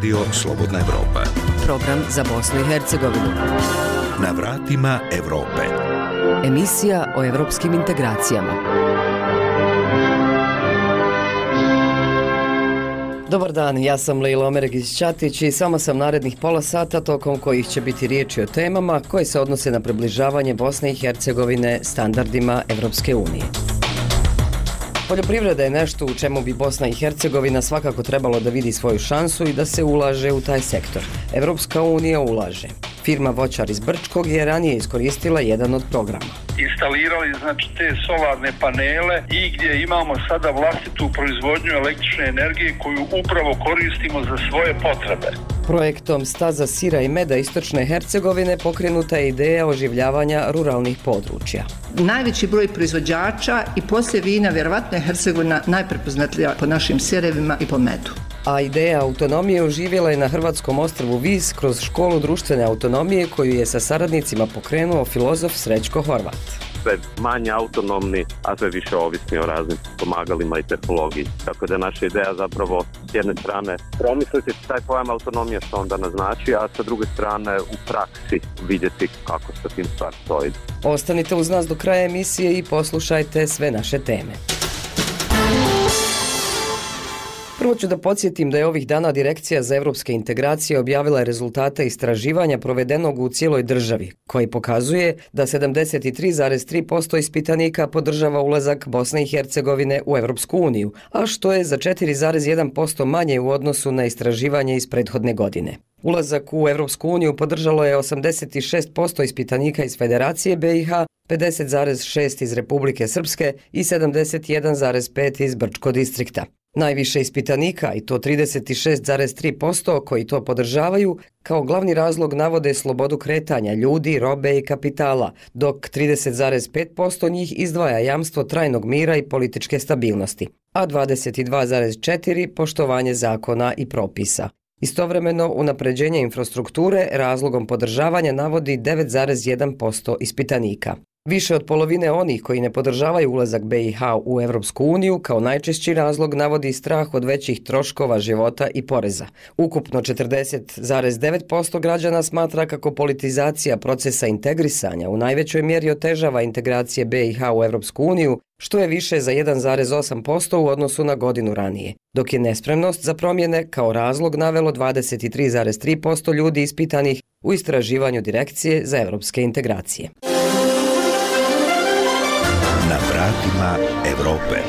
Radio Slobodna Evropa. Program za Bosnu i Hercegovinu. Na vratima Evrope. Emisija o evropskim integracijama. Dobar dan, ja sam Lejla Omeregić-Ćatić i samo sam narednih pola sata tokom kojih će biti riječi o temama koje se odnose na približavanje Bosne i Hercegovine standardima Evropske unije. Poljoprivreda je nešto u čemu bi Bosna i Hercegovina svakako trebalo da vidi svoju šansu i da se ulaže u taj sektor. Evropska unija ulaže. Firma Voćar iz Brčkog je ranije iskoristila jedan od programa. Instalirali te solarne panele i gdje imamo sada vlastitu proizvodnju električne energije koju upravo koristimo za svoje potrebe. Projektom Staza sira i meda istočne Hercegovine pokrenuta je ideja oživljavanja ruralnih područja. Najveći broj proizvođača i poslije vina vjerovatno je Hercegovina najprepoznatljivija po našim sirevima i po medu. A ideja autonomije oživjela je na hrvatskom ostrvu Vis kroz školu društvene autonomije koju je sa saradnicima pokrenuo filozof Srećko Horvat. Sve manje autonomni, a sve više ovisni o raznim pomagalima i tehnologiji. Tako da naša ideja zapravo s jedne strane promisliti taj pojam autonomije što onda naznači, a sa druge strane u praksi vidjeti kako se tim stvar stoji. Ostanite uz nas do kraja emisije i poslušajte sve naše teme. Prvo ću da podsjetim da je ovih dana Direkcija za evropske integracije objavila rezultate istraživanja provedenog u cijeloj državi, koji pokazuje da 73,3% ispitanika podržava ulazak Bosne i Hercegovine u Evropsku uniju, a što je za 4,1% manje u odnosu na istraživanje iz prethodne godine. Ulazak u Evropsku uniju podržalo je 86% ispitanika iz Federacije BiH, 50,6% iz Republike Srpske i 71,5% iz Brčkog distrikta. Najviše ispitanika, i to 36,3% koji to podržavaju, kao glavni razlog navode slobodu kretanja ljudi, robe i kapitala, dok 30,5% njih izdvaja jamstvo trajnog mira i političke stabilnosti, a 22,4% poštovanje zakona i propisa. Istovremeno, unapređenje infrastrukture razlogom podržavanja navodi 9,1% ispitanika. Više od polovine onih koji ne podržavaju ulazak BiH u Evropsku uniju kao najčešći razlog navodi strah od većih troškova života i poreza. Ukupno 40,9% građana smatra kako politizacija procesa integrisanja u najvećoj mjeri otežava integracije BiH u Evropsku uniju, što je više za 1,8% u odnosu na godinu ranije, dok je nespremnost za promjene kao razlog navelo 23,3% ljudi ispitanih u istraživanju Direkcije za evropske integracije. Na vratima Evrope.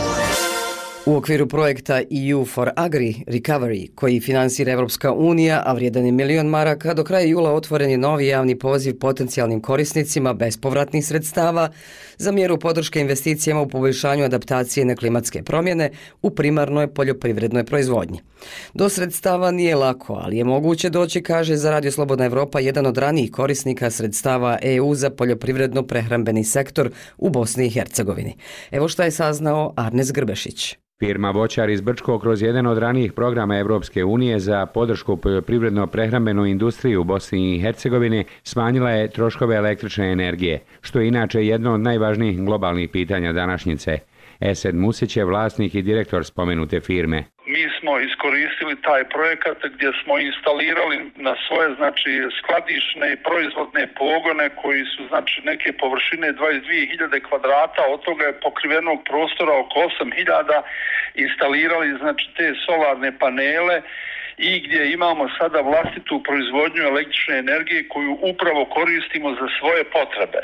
U okviru projekta EU for Agri Recovery, koji finansira Evropska unija, a vrijedan je $1 milion, do kraja jula otvoren je novi javni poziv potencijalnim korisnicima bespovratnih sredstava za mjeru podrške investicijama u poboljšanju adaptacije na klimatske promjene u primarnoj poljoprivrednoj proizvodnji. Do sredstava nije lako, ali je moguće doći, kaže za Radio Slobodna Evropa jedan od ranijih korisnika sredstava EU za poljoprivredno-prehrambeni sektor u Bosni i Hercegovini. Evo šta je saznao Arnes Grbešić. Firma Voćar iz Brčkog kroz jedan od ranijih programa Evropske unije za podršku poljoprivredno-prehrambenu industriju u Bosni i Hercegovini smanjila je troškove električne energije, što je inače jedno od najvažnijih globalnih pitanja današnjice. Esed Musić je vlasnik i direktor spomenute firme. Mi smo iskoristili taj projekat gdje smo instalirali na svoje skladišne i proizvodne pogone koji su neke površine 22.000 kvadrata, od toga je pokrivenog prostora oko 8.000, instalirali te solarne panele i gdje imamo sada vlastitu proizvodnju električne energije koju upravo koristimo za svoje potrebe.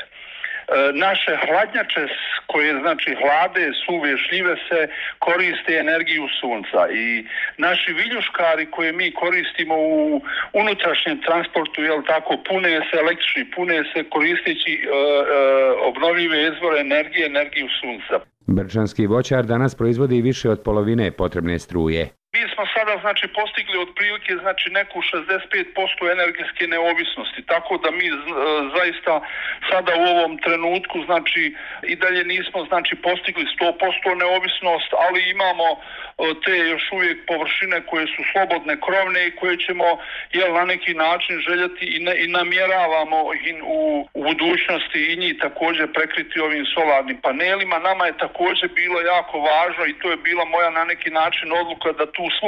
Naše hladnjače koje hlade, suve šljive se koriste energiju sunca i naši viljuškari koje mi koristimo u unutrašnjem transportu, pune se električni, pune se koristeći obnovljive izvore energije, energiju sunca. Brčanski voćar danas proizvodi više od polovine potrebne struje. Mi smo sada postigli otprilike neku 65% energetske neovisnosti, tako da mi zaista sada u ovom trenutku i dalje nismo postigli 100% neovisnost, ali imamo te još uvijek površine koje su slobodne krovne i koje ćemo na neki način željeti i namjeravamo u budućnosti i njih također prekriti ovim solarnim panelima. Nama je također bilo jako važno i to je bila moja na neki način odluka da tu svu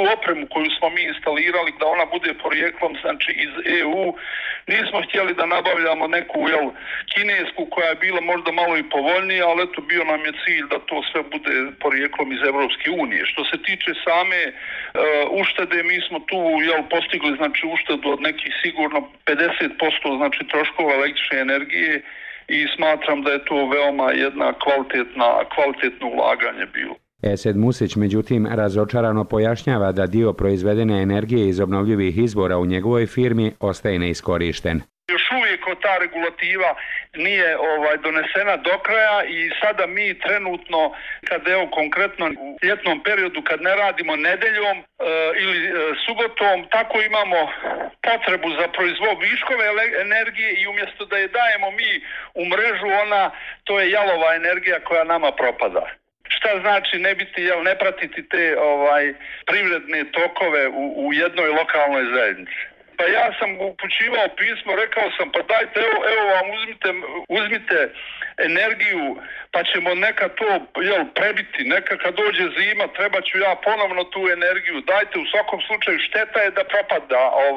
opremu koju smo mi instalirali, da ona bude porijeklom znači iz EU. Nismo htjeli da nabavljamo neku kinesku koja je bila možda malo i povoljnija, ali eto bio nam je cilj da to sve bude porijeklom iz Evropske unije. Što se tiče same uštede, mi smo tu postigli znači uštedu od nekih sigurno 50% znači troškova električne energije i smatram da je to veoma jedna kvalitetno ulaganje bilo. Esed Musić, međutim, razočarano pojašnjava da dio proizvedene energije iz obnovljivih izvora u njegovoj firmi ostaje neiskorišten. Još uvijek ta regulativa nije donesena do kraja i sada mi trenutno, kad konkretno u ljetnom periodu kad ne radimo nedeljom ili subotom, tako imamo potrebu za proizvod viškove energije i umjesto da je dajemo mi u mrežu, to je jalova energija koja nama propada. Šta znači ne pratiti te privredne tokove u jednoj lokalnoj zajednici? Pa ja sam upućivao pismo, rekao sam pa dajte evo vam uzmite energiju pa ćemo neka to prebiti, neka kad dođe zima treba ću ja ponovno tu energiju, dajte u svakom slučaju šteta je da propada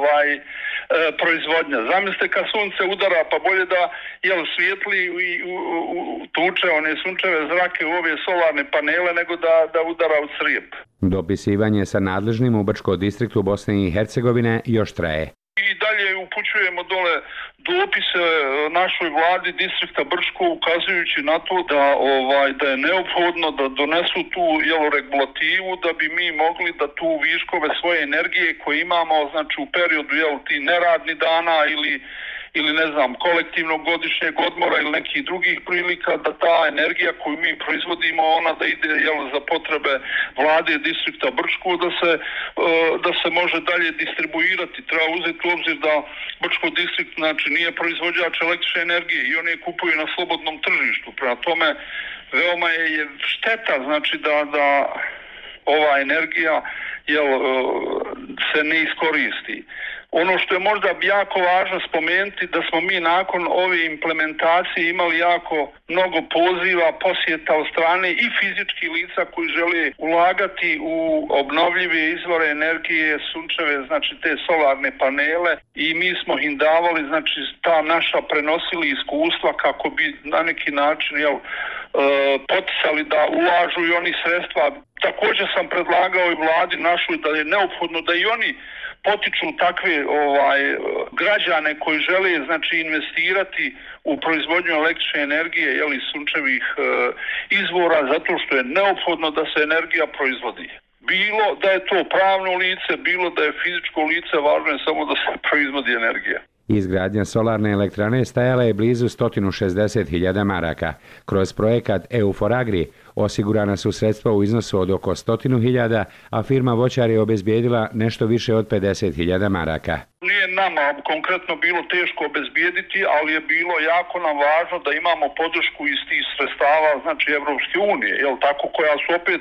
proizvodnja. Zamislite kad sunce udara pa bolje da svijetli i tuče one sunčeve zrake u ove solarne panele nego da udara u crijep. Dopisivanje sa nadležnim u Brčko-distriktu Bosne i Hercegovine još traje. I dalje upućujemo dole dopise našoj vladi distrikta Brčko ukazujući na to da je neophodno da donesu tu regulativu da bi mi mogli da tu viškove svoje energije koje imamo znači u periodu tih neradnih dana ili ne znam kolektivnog godišnjeg odmora ili nekih drugih prilika da ta energija koju mi proizvodimo ona da ide za potrebe vlade distrikta Brčko da se može dalje distribuirati. Treba uzeti u obzir da Brčko distrikt znači nije proizvođač električne energije i oni je kupuju na slobodnom tržištu. Prema tome veoma je šteta znači da ova energija se ne iskoristi. Ono što je možda jako važno spomenuti da smo mi nakon ove implementacije imali jako mnogo poziva, posjeta od strane i fizičkih lica koji žele ulagati u obnovljive izvore energije, sunčeve, znači te solarne panele i mi smo im davali, znači ta naša prenosili iskustva kako bi na neki način poticali da ulažu i oni sredstva. Također sam predlagao i vladi našoj da je neophodno da i oni potiču takve građane koji žele znači investirati u proizvodnju električne energije ili sunčevih izvora zato što je neophodno da se energija proizvodi. Bilo da je to pravno lice, bilo da je fizičko lice, važno je samo da se proizvodi energija. Izgradnja solarne elektrane stajala je blizu 160.000 maraka. Kroz projekat EU4Agri osigurana su sredstva u iznosu od oko 100.000, a firma Voćar je obezbijedila nešto više od 50.000 maraka. Nije nama konkretno bilo teško obezbijediti, ali je bilo jako nam važno da imamo podršku iz tih sredstava, znači Evropske unije, koja su opet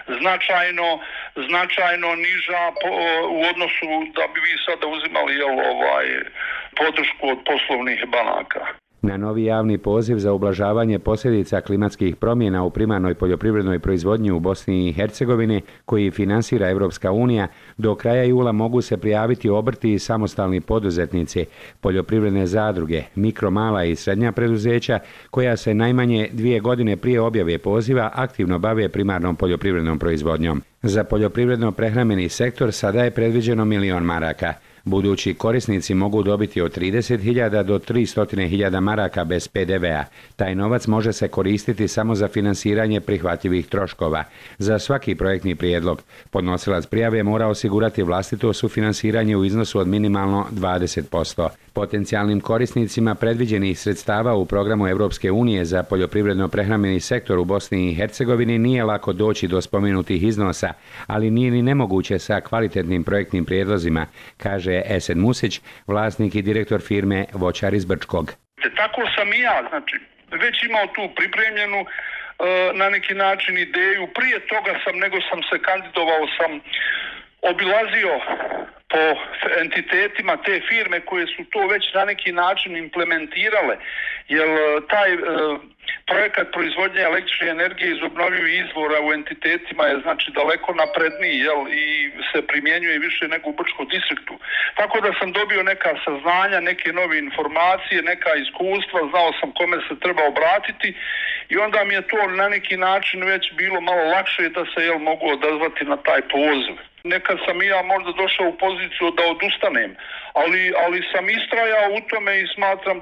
značajno niža u odnosu da bi vi sada uzimali podršku od poslovnih banaka. Na novi javni poziv za ublažavanje posljedica klimatskih promjena u primarnoj poljoprivrednoj proizvodnji u Bosni i Hercegovini, koji finansira Evropska unija, do kraja jula mogu se prijaviti obrti i samostalni poduzetnici, poljoprivredne zadruge, mikro, mala i srednja preduzeća, koja se najmanje 2 godine prije objave poziva aktivno bave primarnom poljoprivrednom proizvodnjom. Za poljoprivredno-prehrambeni sektor sada je predviđeno 1.000.000 maraka. Budući korisnici mogu dobiti od 30.000 do 300.000 maraka bez PDV-a. Taj novac može se koristiti samo za finansiranje prihvatljivih troškova. Za svaki projektni prijedlog podnosilac prijave mora osigurati vlastito sufinansiranje u iznosu od minimalno 20%. Potencijalnim korisnicima predviđenih sredstava u programu Evropske unije za poljoprivredno-prehrambeni sektor u Bosni i Hercegovini nije lako doći do spomenutih iznosa, ali nije ni nemoguće sa kvalitetnim projektnim prijedlozima, kaže Esed Musić, vlasnik i direktor firme Voćar iz Brčkog. Tako sam i ja, znači, već imao tu pripremljenu na neki način ideju. Prije toga nego sam se kandidovao, sam obilazio po entitetima te firme koje su to već na neki način implementirale, jer taj projekat proizvodnje električne energije iz obnovljivih izvora u entitetima je znači daleko napredniji, i se primjenjuje više nego u Brčkom distriktu. Tako da sam dobio neka saznanja, neke nove informacije, neka iskustva, znao sam kome se treba obratiti i onda mi je to na neki način već bilo malo lakše da se mogu odazvati na taj poziv. Nekad sam i ja možda došao u poziciju da odustanem, ali sam istrajao u tome i smatram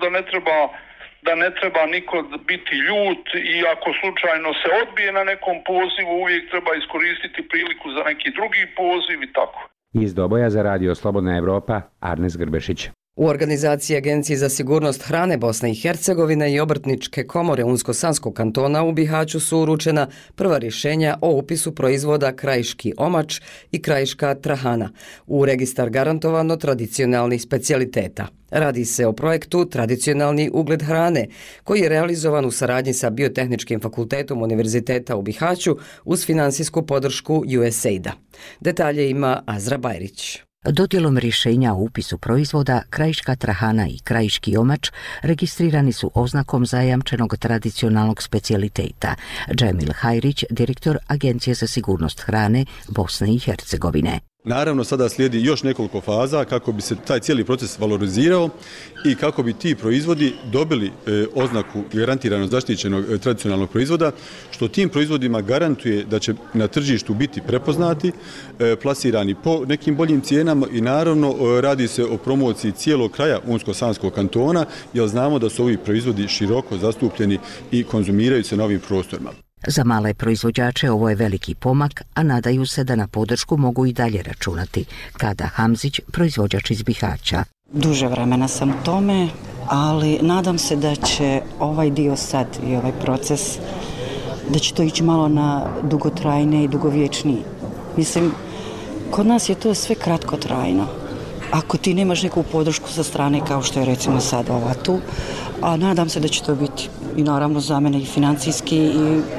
da ne treba niko biti ljut i ako slučajno se odbije na nekom pozivu, uvijek treba iskoristiti priliku za neki drugi poziv i tako. Iz Doboja za Radio Slobodna Evropa, Arnes Grbešić. U organizaciji Agencije za sigurnost hrane Bosne i Hercegovine i Obrtničke komore Unsko-Sanskog kantona u Bihaću su uručena prva rješenja o upisu proizvoda krajiški omač i krajiška trahana u registar garantovano tradicionalnih specijaliteta. Radi se o projektu Tradicionalni ugled hrane, koji je realizovan u saradnji sa Biotehničkim fakultetom Univerziteta u Bihaću uz finansijsku podršku USAID-a. Detalje ima Azra Bajrić. Dodjelom rješenja o upisu proizvoda krajiška trahana i krajiški omač registrirani su oznakom zajamčenog tradicionalnog specijaliteta. Džemil Hajrić, direktor Agencije za sigurnost hrane Bosne i Hercegovine. Naravno, sada slijedi još nekoliko faza kako bi se taj cijeli proces valorizirao i kako bi ti proizvodi dobili oznaku garantirano zaštićenog tradicionalnog proizvoda, što tim proizvodima garantuje da će na tržištu biti prepoznati, plasirani po nekim boljim cijenama i naravno radi se o promociji cijelog kraja Unsko-Sanskog kantona, jer znamo da su ovi proizvodi široko zastupljeni i konzumiraju se na ovim prostorima. Za male proizvođače ovo je veliki pomak, a nadaju se da na podršku mogu i dalje računati. Kada Hamzić, proizvođač iz Bihaća. Duže vremena sam u tome, ali nadam se da će ovaj dio sad i ovaj proces, da će to ići malo na dugotrajne i dugovječniji. Mislim, kod nas je to sve kratkotrajno. Ako ti nemaš neku podršku sa strane kao što je recimo sad ova tu, a nadam se da će to biti i naravno za mene i financijski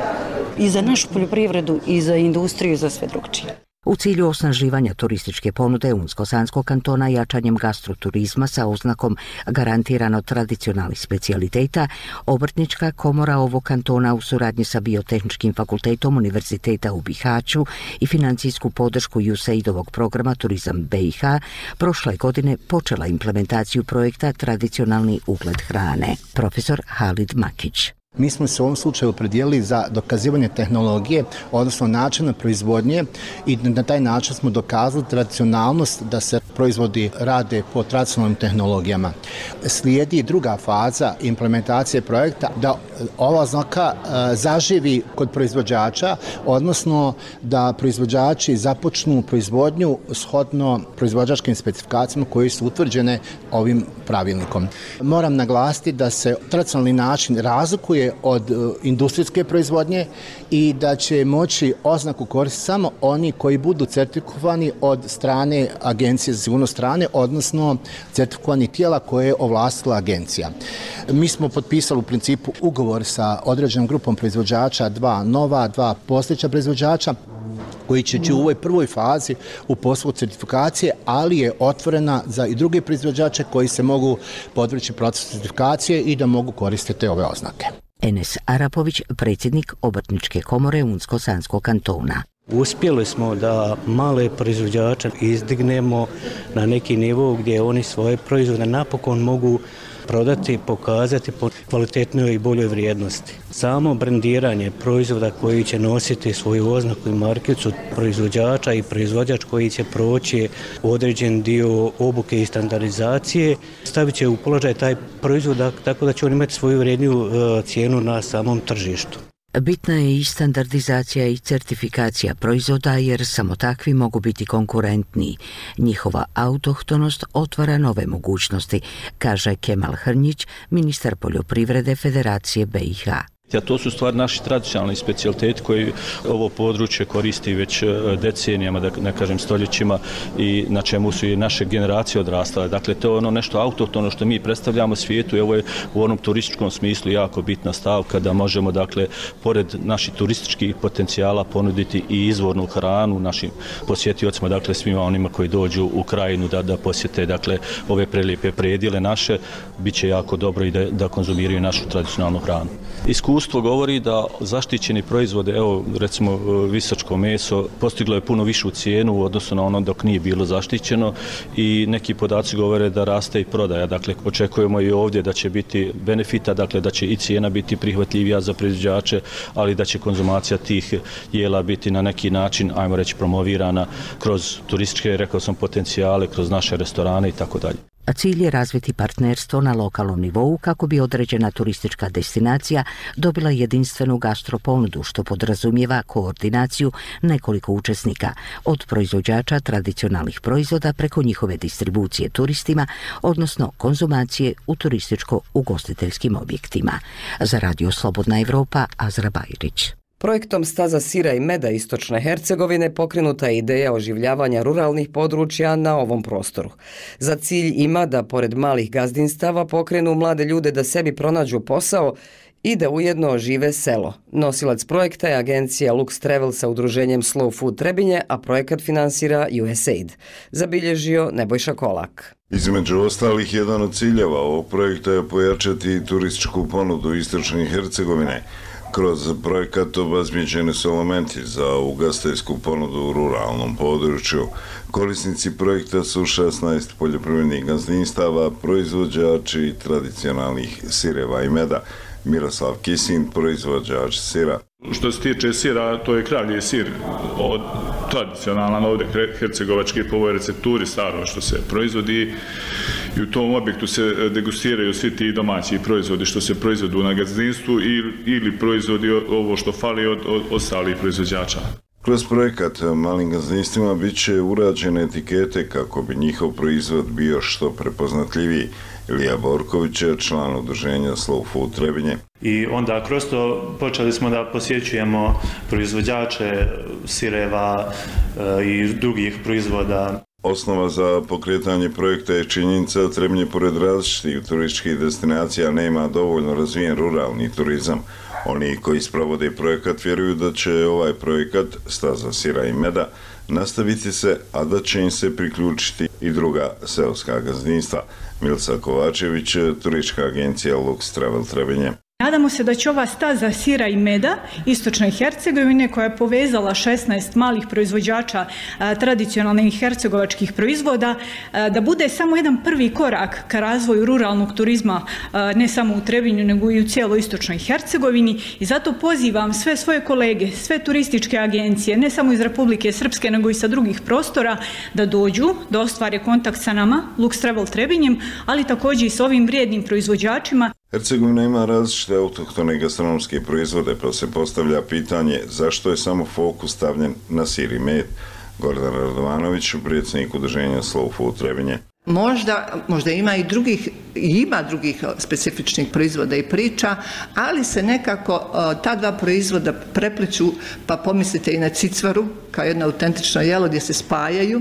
i za našu poljoprivredu i za industriju i za sve drugčije. U cilju osnaživanja turističke ponude Unsko-Sanskog kantona jačanjem gastroturizma sa oznakom garantirano tradicionalnih specijaliteta, Obrtnička komora ovog kantona u suradnji sa Biotehničkim fakultetom Univerziteta u Bihaću i financijsku podršku USAID-ovog programa Turizam BiH prošle godine počela implementaciju projekta Tradicionalni ugled hrane. Profesor Halid Makić. Mi smo se u ovom slučaju opredijelili za dokazivanje tehnologije, odnosno načina proizvodnje i na taj način smo dokazali tradicionalnost da se proizvodi rade po tradicionalnim tehnologijama. Slijedi druga faza implementacije projekta da ova oznaka zaživi kod proizvođača, odnosno da proizvođači započnu proizvodnju shodno proizvođačkim specifikacijama koje su utvrđene ovim pravilnikom. Moram naglasiti da se tradicionalni način razlikuje od industrijske proizvodnje i da će moći oznaku koristiti samo oni koji budu certifikovani od strane Agencije za sigurnost hrane, odnosno certifikovani tijela koje je ovlastila agencija. Mi smo potpisali u principu ugovor sa određenom grupom proizvođača, 2 nova, 2 postojeća proizvođača, koji će u ovoj prvoj fazi u poslu certifikacije, ali je otvorena za i druge proizvođače koji se mogu podvrći procesu certifikacije i da mogu koristiti ove oznake. Enes Arapović, predsjednik Obrtničke komore Unsko-Sanskog kantona. Uspjeli smo da male proizvođače izdignemo na neki nivo gdje oni svoje proizvode napokon mogu prodati, pokazati po kvalitetnoj i boljoj vrijednosti. Samo brendiranje proizvoda koji će nositi svoju oznaku i markicu proizvođača i proizvođač koji će proći određen dio obuke i standardizacije, stavit će u položaj taj proizvod tako da će on imati svoju vrijedniju cijenu na samom tržištu. Bitna je i standardizacija i certifikacija proizvoda jer samo takvi mogu biti konkurentniji. Njihova autohtonost otvara nove mogućnosti, kaže Kemal Hrnjić, ministar poljoprivrede Federacije BiH. A to su stvari naši tradicionalni specijaliteti koji ovo područje koristi već decenijama, da ne kažem stoljećima, i na čemu su i naše generacije odrastale. Dakle, to je ono nešto autohtono što mi predstavljamo svijetu i ovo je u onom turističkom smislu jako bitna stavka da možemo, dakle, pored naših turističkih potencijala ponuditi i izvornu hranu našim posjetiocima, dakle, svima onima koji dođu u krajinu da posjete, dakle, ove prelijepe predjele naše, bit će jako dobro i da konzumiraju našu tradicionalnu hranu. Iskustvo govori da zaštićeni proizvode, evo recimo visačko meso, postiglo je puno višu cijenu u odnosu na ono dok nije bilo zaštićeno i neki podaci govore da raste i prodaja. Dakle, očekujemo i ovdje da će biti benefita, dakle da će i cijena biti prihvatljivija za proizvođače, ali da će konzumacija tih jela biti na neki način, ajmo reći, promovirana kroz turističke, rekao sam, potencijale, kroz naše restorane i tako dalje. A cilj je razviti partnerstvo na lokalnom nivou kako bi određena turistička destinacija dobila jedinstvenu gastroponudu, što podrazumijeva koordinaciju nekoliko učesnika, od proizvođača tradicionalnih proizvoda preko njihove distribucije turistima, odnosno konzumacije u turističko-ugostiteljskim objektima. Za Radio Slobodna Evropa, Azra Bajrić. Projektom Staza sira i meda Istočne Hercegovine pokrenuta je ideja oživljavanja ruralnih područja na ovom prostoru. Za cilj ima da pored malih gazdinstava pokrenu mlade ljude da sebi pronađu posao i da ujedno ožive selo. Nosilac projekta je agencija Lux Travel sa udruženjem Slow Food Trebinje, a projekat finansira USAID. Zabilježio Nebojša Kolak. Između ostalih, jedan od ciljeva ovog projekta je pojačati turističku ponudu Istočne Hercegovine. Kroz projekat obezbeđeni su elementi za ugostiteljsku ponudu u ruralnom području. Korisnici projekta su 16 poljoprivrednih gazdinstava, proizvođači tradicionalnih sireva i meda. Miroslav Kisin, proizvođač sira. Što se tiče sira, to je kravlji sir, tradicionalan ovdje hercegovački po ovoj recepturi staro što se proizvodi i u tom objektu se degustiraju svi ti domaći proizvodi što se proizvodu na gazdinstvu ili proizvodi ovo što fali od ostalih proizvođača. Kroz projekat malim gazdinstvima bit će urađene etikete kako bi njihov proizvod bio što prepoznatljiviji. Ilija Borković je član udruženja Slow Food Trebinje. I onda kroz to počeli smo da posjećujemo proizvođače sireva i drugih proizvoda. Osnova za pokretanje projekta je činjenica da Trebinje pored različitih turističkih destinacija nema dovoljno razvijen ruralni turizam. Oni koji sprovode projekat vjeruju da će ovaj projekat Staza sira i meda nastaviti se, a da će im se priključiti i druga seoska gazdinstva. Milca Kovačević, turistička agencija Lux Travel Trebinje. Nadamo se da će ova staza sira i meda Istočne Hercegovine, koja je povezala 16 malih proizvođača tradicionalnih hercegovačkih proizvoda, da bude samo jedan prvi korak ka razvoju ruralnog turizma, ne samo u Trebinju, nego i u cijeloj Istočnoj Hercegovini. I zato pozivam sve svoje kolege, sve turističke agencije, ne samo iz Republike Srpske, nego i sa drugih prostora, da dođu, da ostvare kontakt sa nama, Lux Travel Trebinjem, ali također i s ovim vrijednim proizvođačima. Hercegovina ima različite autohtone gastronomske proizvode, pa se postavlja pitanje zašto je samo fokus stavljen na sir i med. Gordan Radovanović, predsjednik udruženja Slow Food Trebinje. Možda ima i drugih specifičnih proizvoda i priča, ali se nekako ta dva proizvoda prepliču, pa pomislite i na cicvaru kao jedno autentično jelo gdje se spajaju,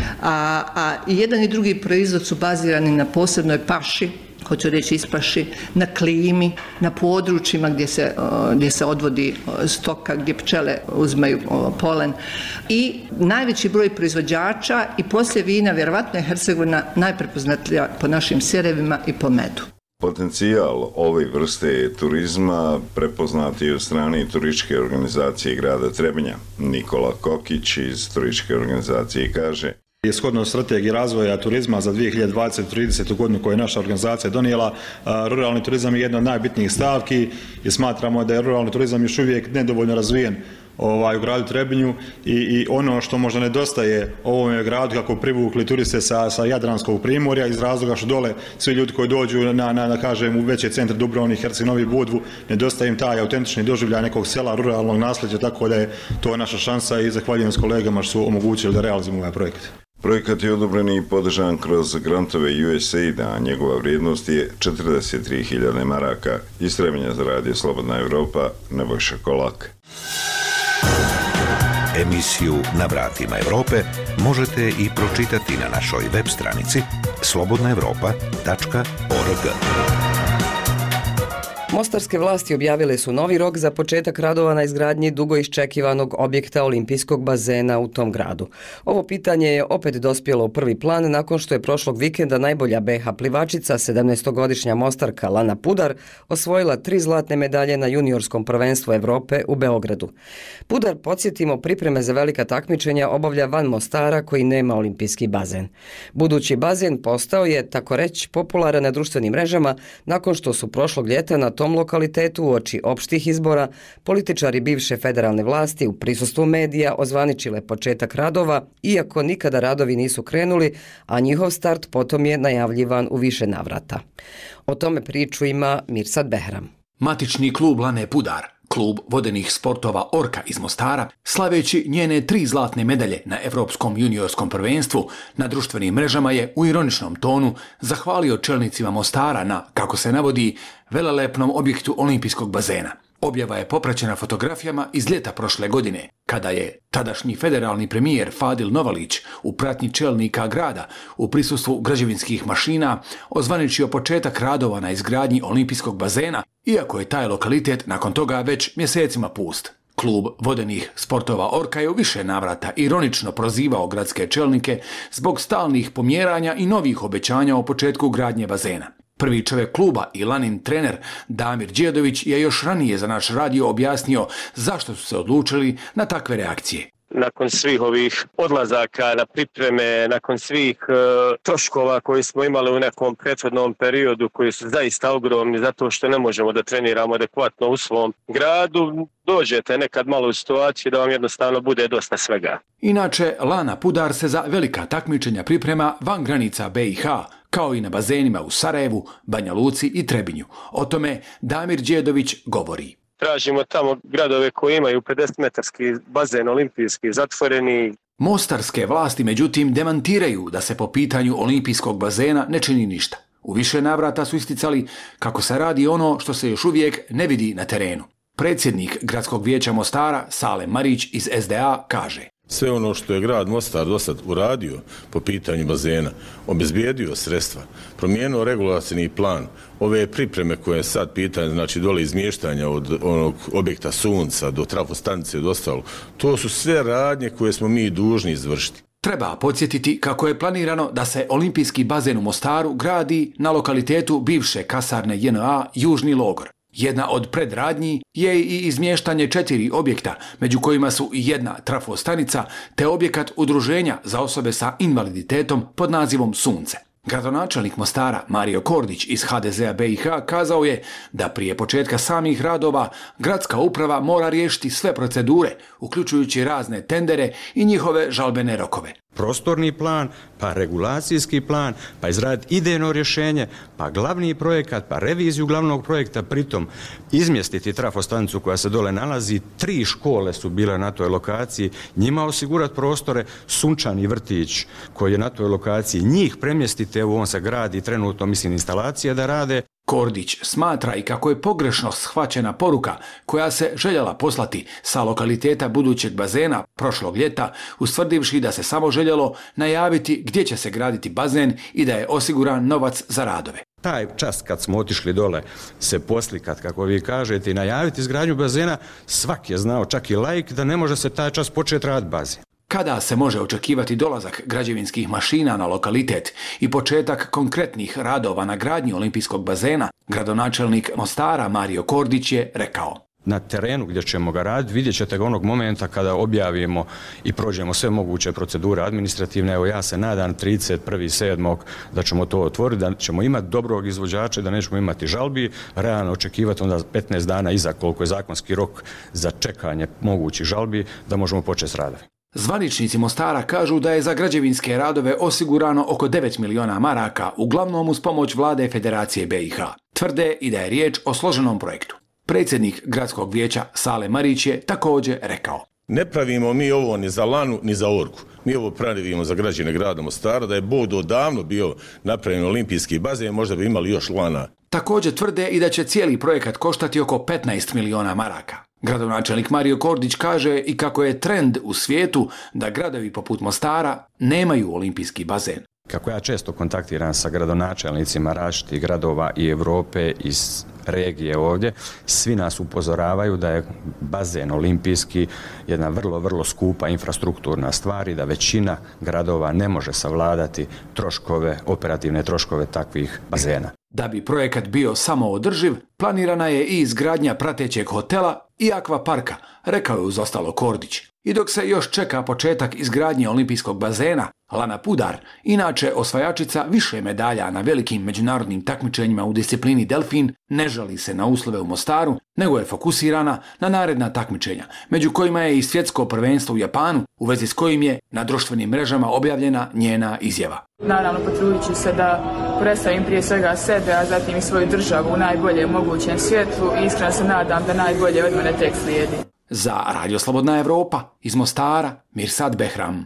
a i jedan i drugi proizvod su bazirani na posebnoj paši, hoću reći ispaši, na klimi, na područjima gdje se odvodi stoka, gdje pčele uzmaju polen. I najveći broj proizvođača i poslije vina, vjerovatno je Hercegovina najprepoznatljivija po našim sirevima i po medu. Potencijal ove vrste turizma prepoznat je u strani turističke organizacije grada Trebinja. Nikola Kokić iz turističke organizacije kaže: Shodno strategiji razvoja turizma za 2020-30. godinu koju je naša organizacija donijela, ruralni turizam je jedna od najbitnijih stavki i smatramo da je ruralni turizam još uvijek nedovoljno razvijen u gradu Trebinju i ono što možda nedostaje ovome gradu kako privukli turiste sa Jadranskog primorja iz razloga što dole svi ljudi koji dođu u veće centre Dubrovnik, Herceg Novi, Budvu, nedostaje im taj autentični doživljaj nekog sela, ruralnog nasljeđa, tako da je to naša šansa i zahvaljujem s kolegama što su omogućili da realizujemo ovaj projekat. Projekat je odobren i podržan kroz grantove USAID-a, a njegova vrijednost je 43.000 maraka. Iz Trebinja za radio Slobodna Evropa, Nebojša Kolak. Emisiju Na vratima Evrope možete i pročitati na našoj web stranici slobodnaevropa.org. Mostarske vlasti objavile su novi rok za početak radova na izgradnji dugo iščekivanog objekta olimpijskog bazena u tom gradu. Ovo pitanje je opet dospjelo u prvi plan nakon što je prošlog vikenda najbolja BiH plivačica, 17-godišnja Mostarka Lana Pudar, osvojila 3 zlatne medalje na juniorskom prvenstvu Evrope u Beogradu. Pudar, podsjetimo, pripreme za velika takmičenja obavlja van Mostara koji nema olimpijski bazen. Budući bazen postao je, tako reći, popularan na društvenim mrežama nakon što su prošlog ljeta na tom lokalitetu uoči opštih izbora političari bivše federalne vlasti u prisustvu medija ozvaničile početak radova, iako nikada radovi nisu krenuli, a njihov start potom je najavljivan u više navrata. O tome priču ima Mirsad Behram. Matični klub Lane Pudar, klub vodenih sportova Orka iz Mostara, slaveći njene 3 zlatne medalje na Evropskom juniorskom prvenstvu, na društvenim mrežama je u ironičnom tonu zahvalio čelnicima Mostara na, kako se navodi, velelepnom objektu olimpijskog bazena. Objava je popraćena fotografijama iz ljeta prošle godine, kada je tadašnji federalni premijer Fadil Novalić u pratnji čelnika grada u prisustvu građevinskih mašina ozvaničio početak radova na izgradnji olimpijskog bazena, iako je taj lokalitet nakon toga već mjesecima pust. Klub vodenih sportova Orka je u više navrata ironično prozivao gradske čelnike zbog stalnih pomjeranja i novih obećanja o početku gradnje bazena. Prvi čovjek kluba i Lanin trener Damir Đedović je još ranije za naš radio objasnio zašto su se odlučili na takve reakcije. Nakon svih ovih odlazaka na pripreme, nakon svih troškova koji smo imali u nekom prethodnom periodu koji su zaista ogromni zato što ne možemo da treniramo adekvatno u svom gradu, dođete nekad malo u situaciju da vam jednostavno bude dosta svega. Inače, Lana Pudar se za velika takmičenja priprema van granica BiH, kao i na bazenima u Sarajevu, Banja Luci i Trebinju. O tome Damir Đedović govori. Tražimo tamo gradove koji imaju 50-metarski bazen olimpijski zatvoreni. Mostarske vlasti međutim demantiraju da se po pitanju olimpijskog bazena ne čini ništa. U više navrata su isticali kako se radi ono što se još uvijek ne vidi na terenu. Predsjednik Gradskog vijeća Mostara, Sale Marić iz SDA, kaže: sve ono što je grad Mostar dosad uradio po pitanju bazena, obezbijedio sredstva, promijenio regulacijni plan, ove pripreme koje je sad pitanje, znači dole izmještanja od onog objekta Sunca do trafostanice i ostalo, to su sve radnje koje smo mi dužni izvršiti. Treba podsjetiti kako je planirano da se olimpijski bazen u Mostaru gradi na lokalitetu bivše kasarne JNA Južni logor. Jedna od predradnji je i izmještanje 4 objekta, među kojima su i jedna trafostanica te objekat udruženja za osobe sa invaliditetom pod nazivom Sunce. Gradonačelnik Mostara Mario Kordić iz HDZ-a BiH kazao je da prije početka samih radova gradska uprava mora riješiti sve procedure, uključujući razne tendere i njihove žalbene rokove. Prostorni plan, pa regulacijski plan, pa izraditi idejno rješenje, pa glavni projekat, pa reviziju glavnog projekta, pritom izmjestiti trafostanicu koja se dole nalazi, 3 škole su bile na toj lokaciji, njima osigurati prostore, sunčani vrtić koji je na toj lokaciji, njih premjestite, evo on se gradi trenutno, mislim, instalacije da rade. Kordić smatra i kako je pogrešno shvaćena poruka koja se željela poslati sa lokaliteta budućeg bazena prošlog ljeta, ustvrdivši da se samo željelo najaviti gdje će se graditi bazen i da je osiguran novac za radove. Taj čas kad smo otišli dole se poslikat, kako vi kažete, i najaviti izgradnju bazena, svak je znao, čak i laik, da ne može se taj čas početi raditi bazen. Kada se može očekivati dolazak građevinskih mašina na lokalitet i početak konkretnih radova na gradnji olimpijskog bazena, gradonačelnik Mostara Mario Kordić je rekao: na terenu gdje ćemo ga raditi vidjet ćete ga onog momenta kada objavimo i prođemo sve moguće procedure administrativne. Evo, ja se nadam 31.7. da ćemo to otvoriti, da ćemo imati dobrog izvođača, da nećemo imati žalbi, realno očekivati onda 15 dana iza koliko je zakonski rok za čekanje mogućih žalbi da možemo početi s radom. Zvaničnici Mostara kažu da je za građevinske radove osigurano oko 9 miliona maraka, uglavnom uz pomoć vlade Federacije BiH. Tvrde i da je riječ o složenom projektu. Predsjednik Gradskog vijeća Sale Marić je također rekao: Ne pravimo mi ovo ni za Lanu, ni za Orku. Mi ovo pravimo za građane grada Mostara, da je Bog odavno bio napravljen olimpijski bazen, možda bi imali još Lana. Također tvrde i da će cijeli projekat koštati oko 15 miliona maraka. Gradonačelnik Mario Kordić kaže i kako je trend u svijetu da gradovi poput Mostara nemaju olimpijski bazen. Kako ja često kontaktiram sa gradonačelnicima različitih gradova i Europe, iz regije ovdje, svi nas upozoravaju da je bazen olimpijski jedna vrlo, vrlo skupa infrastrukturna stvar i da većina gradova ne može savladati operativne troškove takvih bazena. Da bi projekat bio samoodrživ, planirana je i izgradnja pratećeg hotela i akvaparka, rekao je uz ostalo Kordić. I dok se još čeka početak izgradnje olimpijskog bazena, Lana Pudar, inače osvajačica više medalja na velikim međunarodnim takmičenjima u disciplini delfin, ne žali se na uslove u Mostaru, nego je fokusirana na naredna takmičenja, među kojima je i svjetsko prvenstvo u Japanu, u vezi s kojim je na društvenim mrežama objavljena njena izjava. Naravno, potrudit ću se da predstavim prije svega sebe, a zatim i svoju državu u najboljem mogućem svjetlu i iskreno se nadam da najbolje od mene tek slijedi. Za Radio Slobodna Evropa, iz Mostara, Mirsad Behram.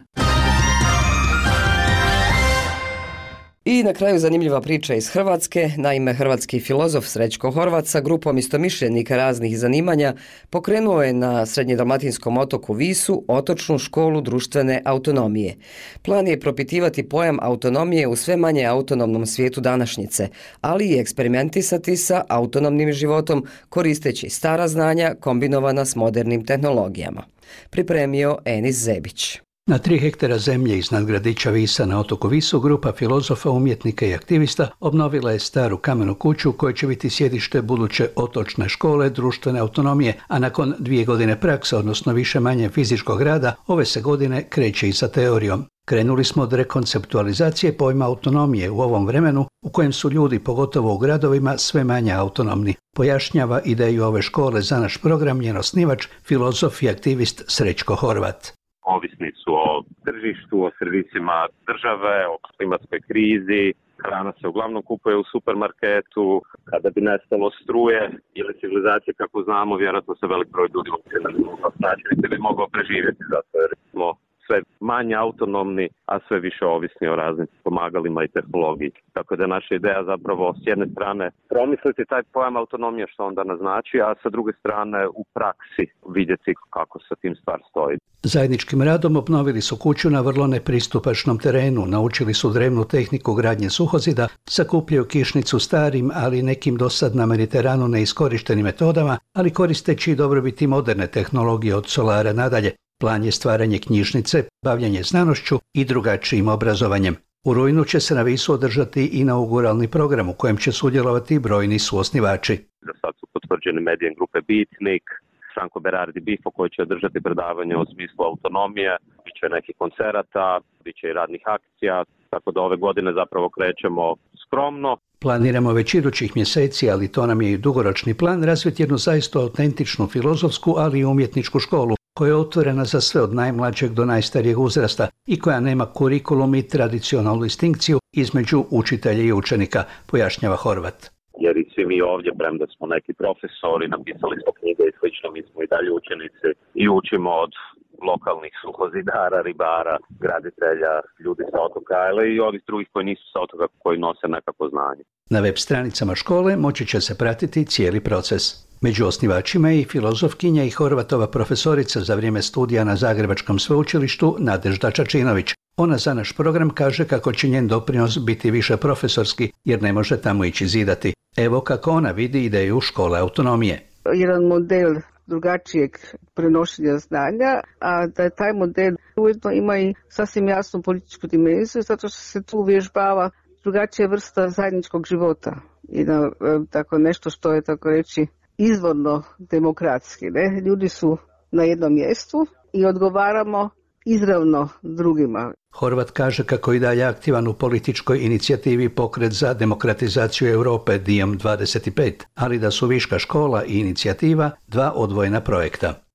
I na kraju zanimljiva priča iz Hrvatske. Naime, hrvatski filozof Srećko Horvat sa grupom istomišljenika raznih zanimanja pokrenuo je na srednjedalmatinskom otoku Visu otočnu školu društvene autonomije. Plan je propitivati pojam autonomije u sve manje autonomnom svijetu današnjice, ali i eksperimentisati sa autonomnim životom koristeći stara znanja kombinovana s modernim tehnologijama. Pripremio Enis Zebić. Na 3 hektara zemlje iznad gradića Visa na otoku Visu grupa filozofa, umjetnika i aktivista obnovila je staru kamenu kuću koja će biti sjedište buduće otočne škole društvene autonomije, a nakon 2 godine prakse, odnosno više manje fizičkog rada, ove se godine kreće i sa teorijom. Krenuli smo od rekonceptualizacije pojma autonomije u ovom vremenu u kojem su ljudi, pogotovo u gradovima, sve manje autonomni. Pojašnjava ideju ove škole za naš program njen osnivač, filozof i aktivist Srećko Horvat. Ovisni su o tržištu, o servisima države, o klimatskoj krizi. Hrana se uglavnom kupuje u supermarketu. Kada bi nestalo struje ili civilizacije kako znamo, vjerojatno se velik broj ljudi uopće ne bi mogao snaći, niti bi mogao preživjeti, zato jer smo sve manje autonomni, a sve više ovisni o raznim pomagalima i tehnologiji. Tako da je naša ideja zapravo s jedne strane promisliti taj pojam autonomije što onda naznači, a sa druge strane u praksi vidjeti kako sa tim stvar stoji. Zajedničkim radom obnovili su kuću na vrlo nepristupačnom terenu, naučili su drevnu tehniku gradnje suhozida, sakupljaju kišnicu starim, ali nekim dosad na Mediteranu neiskorištenim metodama, ali koristeći i dobrobiti moderne tehnologije od solara nadalje. Plan je stvaranje knjižnice, bavljanje znanošću i drugačijim obrazovanjem. U rujnu će se na Visu održati inauguralni program u kojem će sudjelovati brojni suosnivači. Za sad su potvrđeni medijem grupe Bitnik, Franco Berardi Bifo koji će održati predavanje u smislu autonomije, bit će nekih koncerata, bit će i radnih akcija, tako da ove godine zapravo krećemo skromno. Planiramo već idućih mjeseci, ali to nam je i dugoročni plan, razviti jednu zaista autentičnu filozofsku, ali i umjetničku školu, koja je otvorena za sve od najmlađeg do najstarijeg uzrasta i koja nema kurikulum i tradicionalnu distinkciju između učitelja i učenika, pojašnjava Horvat. Jer i svi mi ovdje, premda smo neki profesori, napisali smo knjige i slično, mi smo i dalje učenici i učimo od lokalnih suhozidara, ribara, graditelja, ljudi sa otoka, ali i ovih drugih koji nisu sa otoka, koji nose nekako znanje. Na web stranicama škole moći će se pratiti cijeli proces. Među osnivačima je i filozofkinja i Horvatova profesorica za vrijeme studija na Zagrebačkom sveučilištu Nadežda Čačinović. Ona za naš program kaže kako će njen doprinos biti više profesorski jer ne može tamo ići zidati. Evo kako ona vidi ideju škole autonomije. Jedan model drugačijeg prenošenja znanja, a da taj model ujedno ima i sasvim jasnu političku dimenziju, zato što se tu uvježbava drugačija vrsta zajedničkog života i na tako nešto što je tako reći izvorno demokratski. Ne? Ljudi su na jednom mjestu i odgovaramo izravno drugima. Horvat kaže kako je dalje aktivan u političkoj inicijativi Pokret za demokratizaciju Europe Diem 25, ali da su Viška škola i inicijativa 2 odvojena projekta.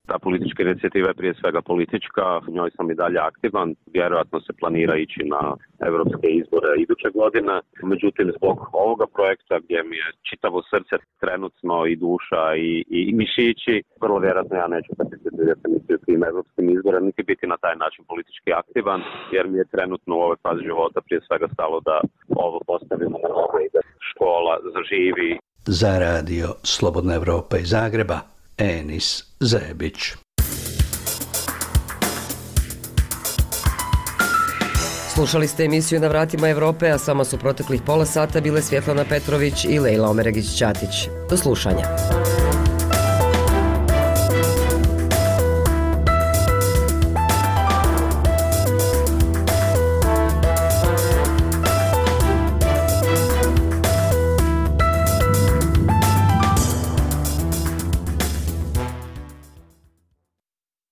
Ta politička inicijativa je prije svega politička, u njoj sam i dalje aktivan, vjerojatno se planira ići na evropske izbore iduće godine. Međutim, zbog ovoga projekta gdje mi je čitavo srce trenutno i duša i mišići, vrlo vjerojatno ja neću participirati niti u tim evropskim izborima, niti biti na taj način politički aktivan, jer mi je trenutno u ovoj fazi života prije svega stalo da ovo postavimo na noge i da škola zaživi. Za radio Slobodna Evropa iz Zagreba, Enis Zebić. Slušali ste emisiju Na vratima Evrope, a s vama su proteklih pola sata bile Svjetlana Petrović i Lejla Omeregić-Ćatić. Do slušanja.